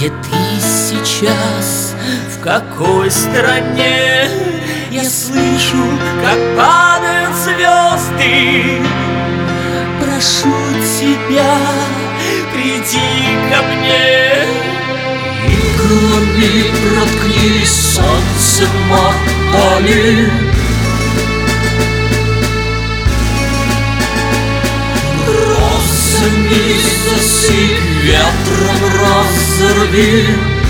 Где ты сейчас, в какой стране? Я слышу, как падают звезды. Прошу тебя, приди ко мне. Иглами проткни солнцем опали. Розами засыпь, ветром разорви.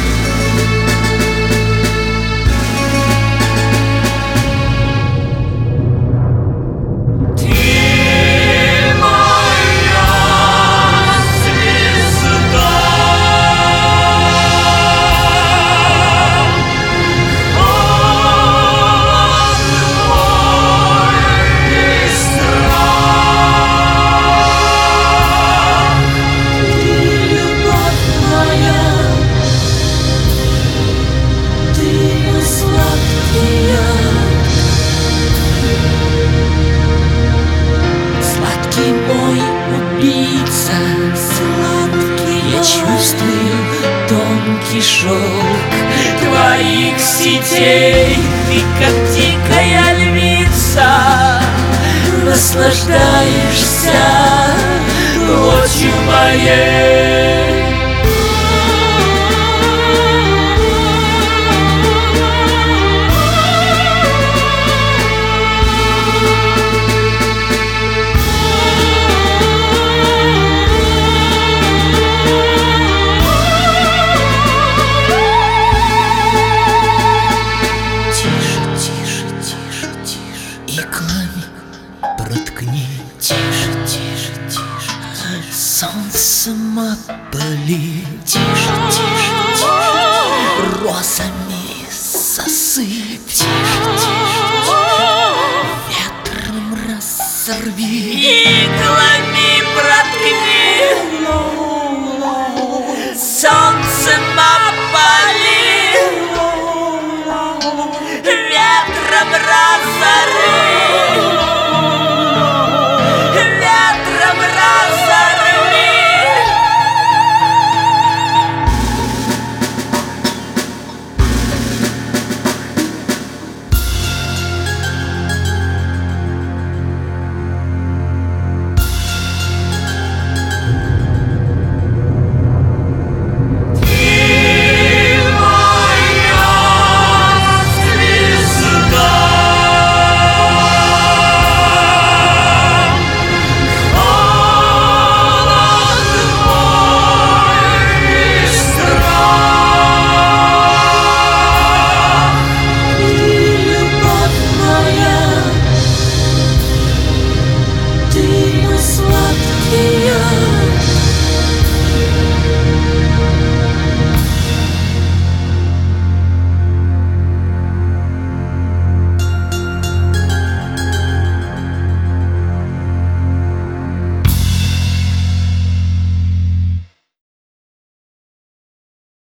Я чувствую тонкий шелк твоих сетей. Ты как дикая львица, наслаждаешься плотью моей. Иглами проткни, тише, тише, тише, солнцем опали, тише, тише, тише, розами засыпь, тише, тише, ветром разорви, иглами проткни солнцем